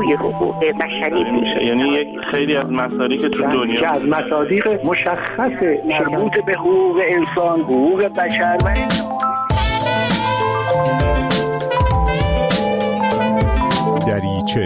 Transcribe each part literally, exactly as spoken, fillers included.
جنگ‌های حقوق بشری میشه. یعنی یک خیلی از مصادیق که تو دنیا که از مصادیق مشخص مربوط به حقوق انسان، حقوق بشر و دریچه.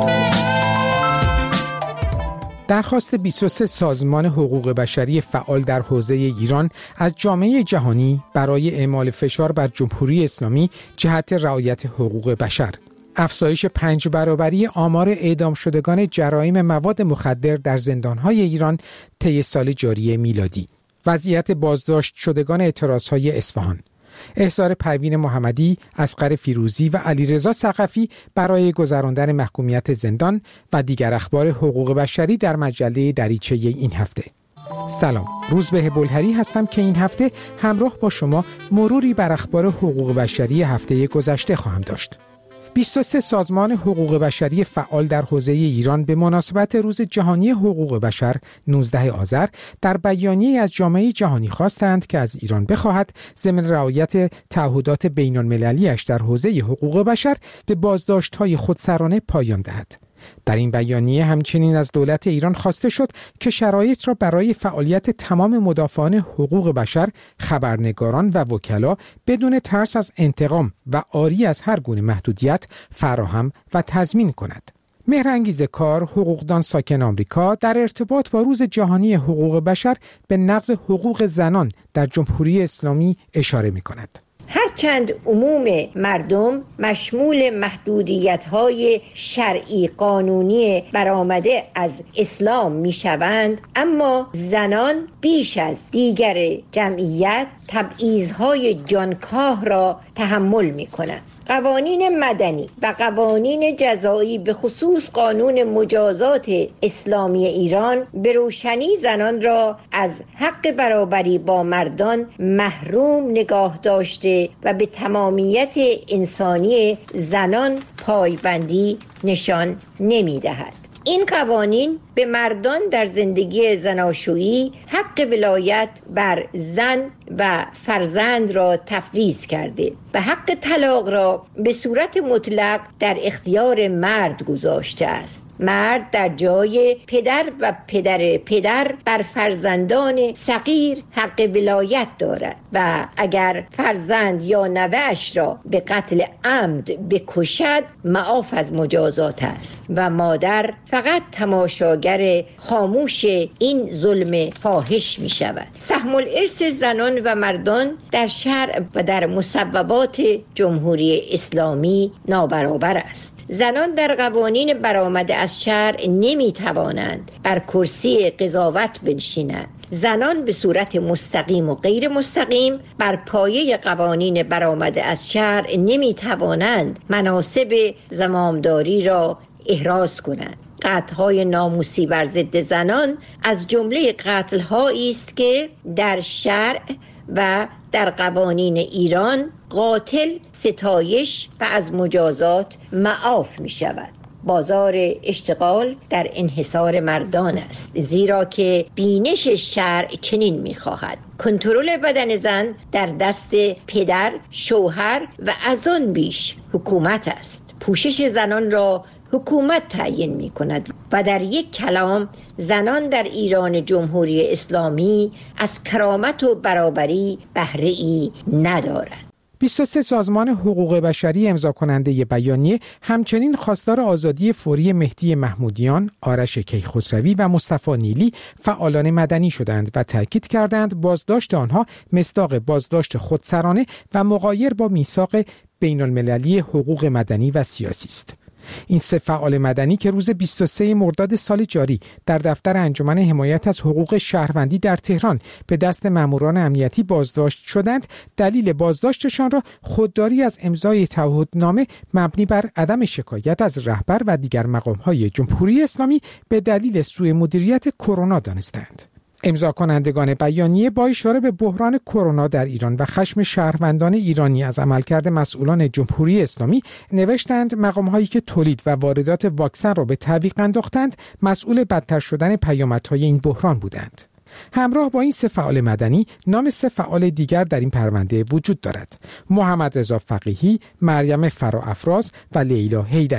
درخواست بیست و سه سازمان حقوق بشری فعال در حوزه ایران از جامعه جهانی برای اعمال فشار بر جمهوری اسلامی جهت رعایت حقوق بشر. افزایش پنج برابری آمار اعدام شدگان جرایم مواد مخدر در زندان‌های ایران طی سال جاری میلادی. وضعیت بازداشت شدگان اعتراض‌های اصفهان. احضار پروین محمدی، اصغر فیروزی و علیرضا ثقفی برای گذراندن محکومیت زندان و دیگر اخبار حقوق بشری در مجله دریچه این هفته. سلام، روزبه بلهری هستم که این هفته همراه با شما مروری بر اخبار حقوق بشری هفته گذشته خواهم داشت. بیست و سه سازمان حقوق بشری فعال در حوزه ایران به مناسبت روز جهانی حقوق بشر نوزدهم آذر در بیانیه از جامعه جهانی خواستند که از ایران بخواهد ضمن رعایت تعهدات بین‌المللی‌اش در حوزه حقوق بشر به بازداشت‌های خودسرانه پایان دهد. در این بیانیه همچنین از دولت ایران خواسته شد که شرایط را برای فعالیت تمام مدافعان حقوق بشر، خبرنگاران و وکلا بدون ترس از انتقام و عاری از هر گونه محدودیت فراهم و تضمین کند. مهرانگیز کار، حقوقدان ساکن آمریکا، در ارتباط با روز جهانی حقوق بشر به نقض حقوق زنان در جمهوری اسلامی اشاره می‌کند. هرچند عموم مردم مشمول محدودیت‌های شرعی قانونی برآمده از اسلام می‌شوند، اما زنان بیش از دیگر جمعیت تبعیض‌های جانکاه را تحمل می‌کنند. قوانین مدنی و قوانین جزایی به خصوص قانون مجازات اسلامی ایران به روشنی زنان را از حق برابری با مردان محروم نگاه داشته و به تمامیت انسانی زنان پایبندی نشان نمی‌دهد. این قوانین به مردان در زندگی زناشویی حق ولایت بر زن و فرزند را تفویض کرده و حق طلاق را به صورت مطلق در اختیار مرد گذاشته است. مرد در جای پدر و پدر پدر بر فرزندان صغیر حق ولایت دارد و اگر فرزند یا نوه‌اش را به قتل عمد بکشد معاف از مجازات است و مادر فقط تماشاگر خاموش این ظلم فاحش می شود. سهم الارث زنان و مردان در شرع و در مصوبات جمهوری اسلامی نابرابر است. زنان در قوانین برآمده از شرع نمی توانند بر کرسی قضاوت بنشینند. زنان به صورت مستقیم و غیر مستقیم بر پایه قوانین برآمده از شرع نمی توانند مناصب زمامداری را احراز کنند. قتل‌های ناموسی بر ضد زنان از جمله قتل‌هایی است که در شرع و در قوانین ایران قاتل ستایش و از مجازات معاف می شود. بازار اشتغال در انحصار مردان است، زیرا که بینش شرع چنین می خواهد. کنترل بدن زن در دست پدر، شوهر و از آن بیش حکومت است. پوشش زنان را حکومت تعیین می کند و در یک کلام زنان در ایران جمهوری اسلامی از کرامت و برابری بهره‌ای ندارند. بیست و سه سازمان حقوق بشری امضا کننده بیانیه همچنین خواستار آزادی فوری مهدی محمودیان، آرش کیخسروی و مصطفی نیلی فعالان مدنی شدند و تاکید کردند بازداشت آنها مصداق بازداشت خودسرانه و مغایر با میثاق بین المللی حقوق مدنی و سیاسی است. این سه فعال مدنی که روز بیست و سوم مرداد سال جاری در دفتر انجمن حمایت از حقوق شهروندی در تهران به دست ماموران امنیتی بازداشت شدند، دلیل بازداشتشان را خودداری از امضای تعهدنامه مبنی بر عدم شکایت از رهبر و دیگر مقام‌های جمهوری اسلامی به دلیل سوء مدیریت کرونا دانستند. امضا کنندگان بیانیه با اشاره به بحران کرونا در ایران و خشم شهروندان ایرانی از عملکرد مسئولان جمهوری اسلامی نوشتند مقام‌هایی که تولید و واردات واکسن را به تعویق انداختند مسئول بدتر شدن پیامدهای این بحران بودند. همراه با این سه فعال مدنی نام سه فعال دیگر در این پرونده وجود دارد: محمد رضا فقیهی، مریم فراافراز و لیلا حیدری.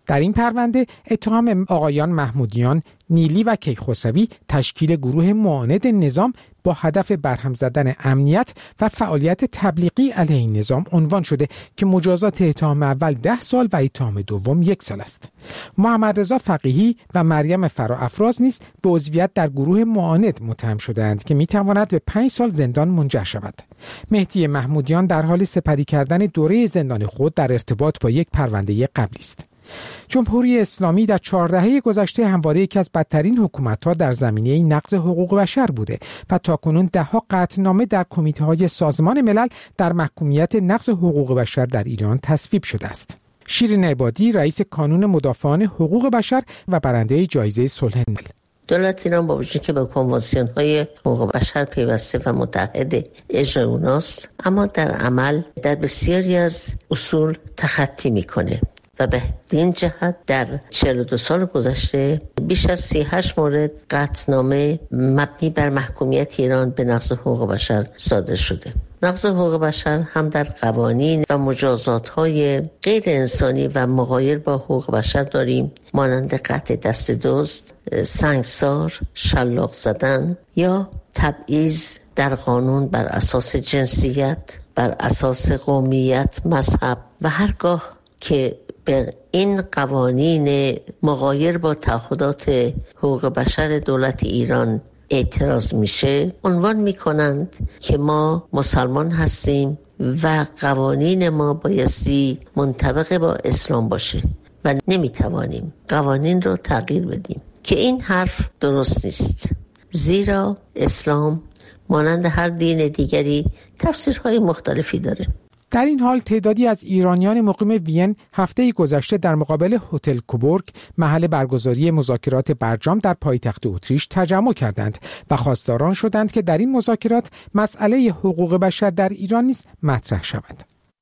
در این پرونده اتهام آقایان محمودیان، نیلی و کیخسروی تشکیل گروه معاند نظام با هدف برهم زدن امنیت و فعالیت تبلیغی علیه این نظام عنوان شده که مجازات اتهام اول ده سال و اتهام دوم یک سال است. محمد رضا فقیهی و مریم فراافراز نیز به عضویت در گروه معاند متهم شده‌اند که می‌تواند به پنج سال زندان منجر شود. مهدی محمودیان در حال سپری کردن دوره زندان خود در ارتباط با یک پرونده قبلی است. جمهوری اسلامی در چهار دهه گذشته همواره یکی از بدترین حکومت‌ها در زمینه نقض حقوق بشر بوده و تاکنون ده‌ها قطعنامه در کمیته‌های سازمان ملل در محکومیت نقض حقوق بشر در ایران تصویب شده است. شیرین عبادی، رئیس کانون مدافعان حقوق بشر و برنده جایزه صلح نوبل: دولت ایران با وجودی که به کنوانسیون‌های حقوق بشر پیوسته و متحد اجرای اوناست، اما در عمل در بسیاری از اصول تخطی میکنه و به این جهت در چهل و دو سال گذشته بیش از سی و هشت مورد قطعنامه مبنی بر محکومیت ایران به نقض حقوق بشر صادر شده. نقض حقوق بشر هم در قوانین و مجازات‌های غیر انسانی و مغایر با حقوق بشر داریم، مانند قطع دست دزد، سنگسار، شلاق زدن یا تبعیض در قانون بر اساس جنسیت، بر اساس قومیت، مذهب و هرگاه که به این قوانین مغایر با تعهدات حقوق بشر دولت ایران اعتراض میشه، عنوان میکنند که ما مسلمان هستیم و قوانین ما بایستی منطبق با اسلام باشه و نمیتوانیم قوانین رو تغییر بدیم، که این حرف درست نیست، زیرا اسلام مانند هر دین دیگری تفسیرهای مختلفی داره. در این حال تعدادی از ایرانیان مقیم وین هفته گذشته در مقابل هتل کوبورگ، محل برگزاری مذاکرات برجام در پایتخت اتریش، تجمع کردند و خواستاران شدند که در این مذاکرات مسئله حقوق بشر در ایران نیز مطرح شود.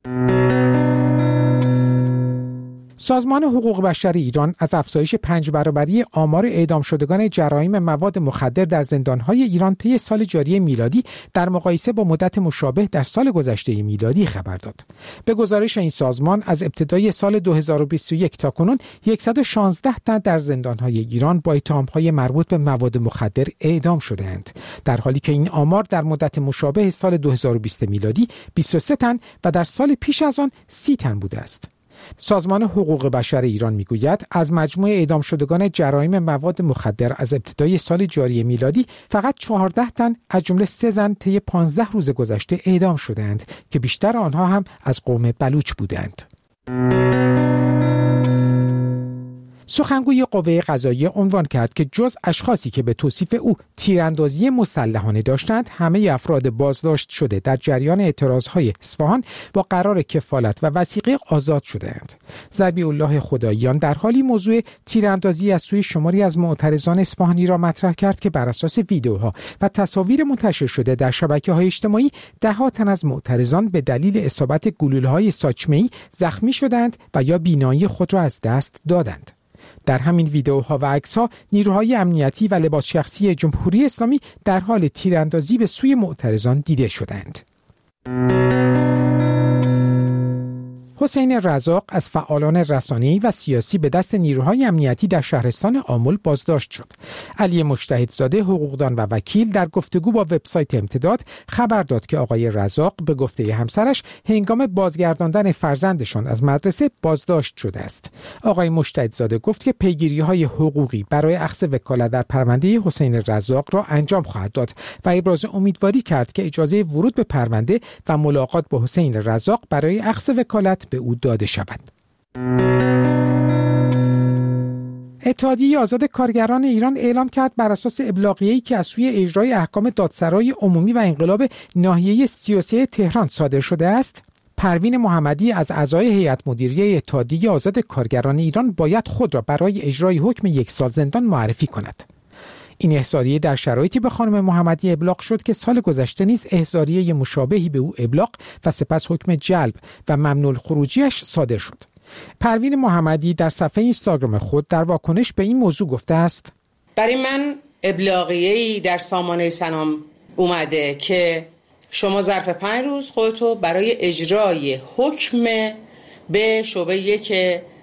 سازمان حقوق بشر ایران از افزایش پنج برابری آمار اعدام شدگان جرایم مواد مخدر در زندان‌های ایران طی سال جاری میلادی در مقایسه با مدت مشابه در سال گذشته میلادی خبر داد. به گزارش این سازمان از ابتدای سال دو هزار و بیست و یک تا کنون صد و شانزده تن در زندان‌های ایران با اتهام‌های مربوط به مواد مخدر اعدام شده‌اند، در حالی که این آمار در مدت مشابه سال دو هزار و بیست میلادی بیست و سه تن و در سال پیش از آن سی تن بوده است. سازمان حقوق بشر ایران میگوید از مجموع اعدام شدگان جرایم مواد مخدر از ابتدای سال جاری میلادی فقط چهارده تن از جمله سه زن طی پانزده روز گذشته اعدام شدند که بیشتر آنها هم از قوم بلوچ بودند. سخنگوی قوه قضاییه عنوان کرد که جز اشخاصی که به توصیف او تیراندازی مسلحانه داشتند، همه افراد بازداشت شده در جریان اعتراضهای اصفهان با قرار کفالت و وثیقه آزاد شده‌اند. ذبیح الله خداییان در حالی موضوع تیراندازی از سوی شماری از معترضان اصفهانی را مطرح کرد که بر اساس ویدیوها و تصاویر منتشر شده در شبکه‌های اجتماعی ده‌ها تن از معترضان به دلیل اصابت گلوله‌های ساچمه‌ای زخمی شدند و یا بینایی خود را از دست دادند. در همین ویدیوها و عکس‌ها نیروهای امنیتی و لباس شخصی جمهوری اسلامی در حال تیراندازی به سوی معترضان دیده شدند. حسین رزاق از فعالان رسانه‌ای و سیاسی به دست نیروهای امنیتی در شهرستان آمل بازداشت شد. علی مجتهدزاده، حقوقدان و وکیل، در گفتگو با وبسایت امتداد خبر داد که آقای رزاق به گفته همسرش هنگام بازگرداندن فرزندشان از مدرسه بازداشت شده است. آقای مجتهدزاده گفت که پیگیری‌های حقوقی برای اخذ وکالت در پرونده حسین رزاق را انجام خواهد داد و ابراز امیدواری کرد که اجازه ورود به پرونده و ملاقات با حسین رزاق برای اخذ وکالت به او داده شود. اتحادیه آزاد کارگران ایران اعلام کرد بر اساس ابلاغیه‌ای که از سوی اجرای احکام دادسرای عمومی و انقلاب ناحیه سی و سه تهران صادر شده است، پروین محمدی از اعضای هیئت مدیره اتحادیه آزاد کارگران ایران باید خود را برای اجرای حکم یک سال زندان معرفی کند. این احضاریه در شرایطی به خانم محمدی ابلاغ شد که سال گذشته نیز احضاریه مشابهی به او ابلاغ و سپس حکم جلب و ممنوع الخروجیش صادر شد. پروین محمدی در صفحه اینستاگرام خود در واکنش به این موضوع گفته است: برای من ابلاغیه‌ای در سامانه سنام اومده که شما ظرف پنج روز خودتو برای اجرای حکم به شعبه یک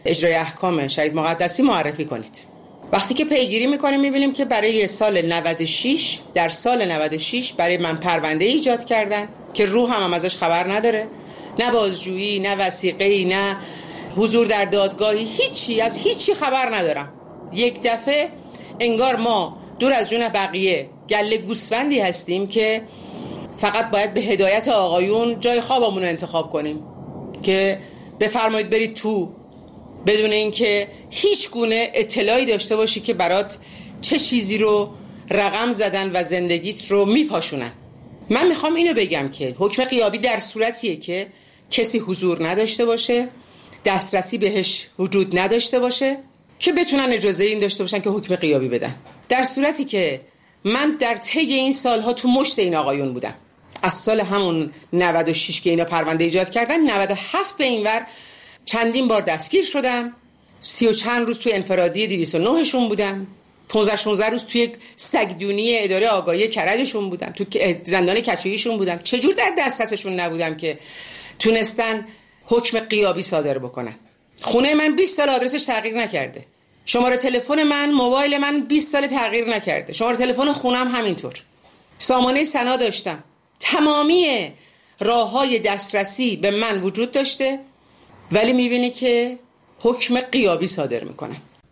اجرای احکام شریعت مقدسی معرفی کنید. وقتی که پیگیری میکنیم میبینیم که برای سال نود و شش در سال نود و شش برای من پرونده ایجاد کردن که روح هم, هم ازش خبر نداره، نه بازجویی، نه وثیقه‌ای، نه حضور در دادگاهی، هیچی از هیچی خبر ندارم. یک دفعه انگار ما دور از جون بقیه گله گوسفندی هستیم که فقط باید به هدایت آقایون جای خوابمون رو انتخاب کنیم که بفرمایید برید تو، بدون اینکه هیچ گونه اطلاعی داشته باشی که برات چه چیزی رو رقم زدن و زندگیت رو میپاشونن. من میخوام اینو بگم که حکم غیابی در صورتیه که کسی حضور نداشته باشه، دسترسی بهش وجود نداشته باشه که بتونن اجازه این داشته باشن که حکم غیابی بدن. در صورتی که من در طی این سالها تو مشت این آقایون بودم، از سال همون نود و شش که اینا پرونده ایجاد کردن نود و هفت به این ور چندین بار دستگیر شدم، سی و چند روز توی انفرادی دویست و نه شون بودم، پانزده شانزده روز توی سگدونی اداره آگاهی کرجشون بودم، تو زندان کچویشون بودم. چجور در دسترسشون نبودم که تونستن حکم غیابی صادر بکنن؟ خونه من بیست سال آدرسش تغییر نکرده، شماره تلفن من، موبایل من بیست سال تغییر نکرده، شماره تلفن خونم همینطور، سامانه سنا داشتم، تمامی راه‌های دسترسی به من وجود داشته، ولی میبینی که حکم غیابی صادر میکنن.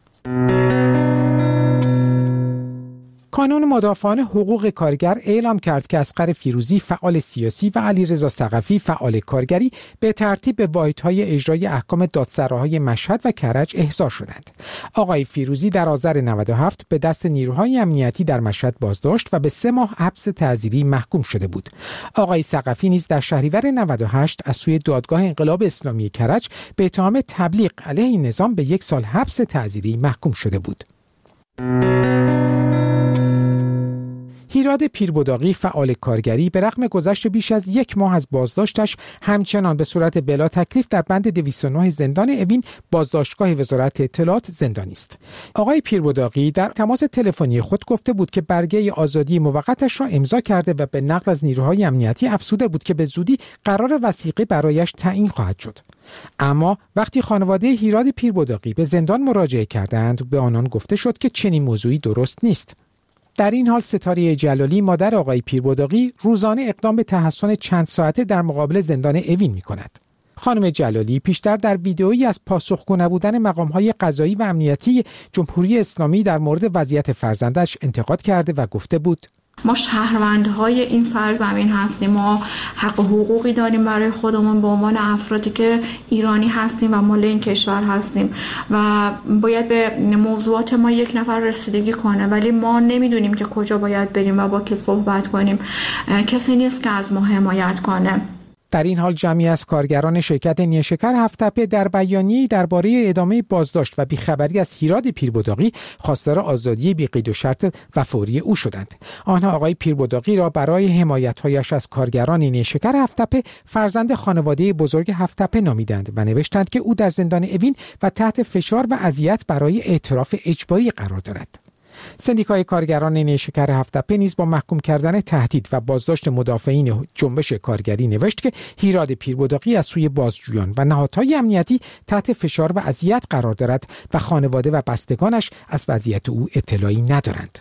کانون مدافعان حقوق کارگر اعلام کرد که اصغر فیروزی فعال سیاسی و علیرضا ثقفی فعال کارگری به ترتیب به واحدهای اجرای احکام دادسراهای مشهد و کرج احضار شدند. آقای فیروزی در آذر نود و هفت به دست نیروهای امنیتی در مشهد بازداشت و به سه ماه حبس تعزیری محکوم شده بود. آقای ثقفی نیز در شهریور نود و هشت از سوی دادگاه انقلاب اسلامی کرج به اتهام تبلیغ علیه نظام به یک سال حبس تعزیری محکوم شده بود. هیراد پیربداقی فعال کارگری به رغم گذشت بیش از یک ماه از بازداشتش همچنان به صورت بلا تکلیف در بند دویست و نه زندان اوین بازداشتگاه وزارت اطلاعات زندانی است. آقای پیربداقی در تماس تلفنی خود گفته بود که برگه آزادی موقتش را امضا کرده و به نقل از نیروهای امنیتی افزوده بود که به زودی قرار وثیقه برایش تعیین خواهد شد. اما وقتی خانواده هیراد پیربداقی به زندان مراجعه کردند، به آنان گفته شد که چنین موضوعی درست نیست. در این حال ستاره جلالی مادر آقای پیربداقی روزانه اقدام به تحصن چند ساعته در مقابل زندان اوین می کند. خانم جلالی پیشتر در ویدئویی از پاسخگو نبودن مقام‌های قضایی و امنیتی جمهوری اسلامی در مورد وضعیت فرزندش انتقاد کرده و گفته بود: ما شهروندهای این سرزمین هستیم، ما حق و حقوقی داریم برای خودمون به عنوان افرادی که ایرانی هستیم و مال این کشور هستیم و باید به موضوعات ما یک نفر رسیدگی کنه، ولی ما نمیدونیم که کجا باید بریم و با کی صحبت کنیم. کسی نیست که از ما حمایت کنه. در این حال جمعی از کارگران شرکت نیشکر هفت‌تپه در بیانیه‌ای درباره ادامه بازداشت و بیخبری از هیراد پیربداقی خواستار آزادی بی قید و شرط و فوری او شدند. آنها آقای پیربداقی را برای حمایت‌هایش از کارگران نیشکر هفت‌تپه فرزند خانواده بزرگ هفت‌تپه نامیدند و نوشتند که او در زندان اوین و تحت فشار و اذیت برای اعتراف اجباری قرار دارد. سندیکای کارگران نیشکر هفت‌تپه نیز با محکوم کردن تهدید و بازداشت مدافعین جنبش کارگری نوشت که هیراد پیربداقی از سوی بازجویان و نهادهای امنیتی تحت فشار و اذیت قرار دارد و خانواده و بستگانش از وضعیت او اطلاعی ندارند.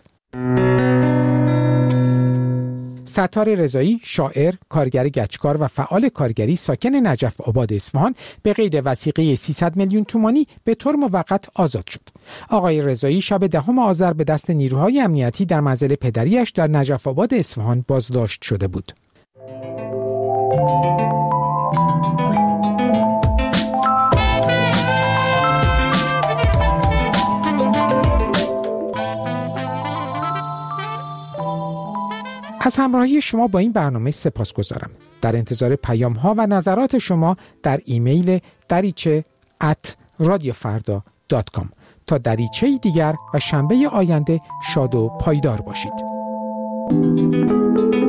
ستار رضایی، شاعر، کارگر گچکار و فعال کارگری ساکن نجف آباد اصفهان به قید وثیقه سیصد میلیون تومانی به طور موقت آزاد شد. آقای رضایی شب دهم آذر به دست نیروهای امنیتی در منزل پدریش در نجف آباد اصفهان بازداشت شده بود. از همراهی شما با این برنامه سپاسگزارم. در انتظار پیام ها و نظرات شما در ایمیل دریچه ات رادیو فردا دات کام. تا دریچه دیگر و شنبه آینده شاد و پایدار باشید.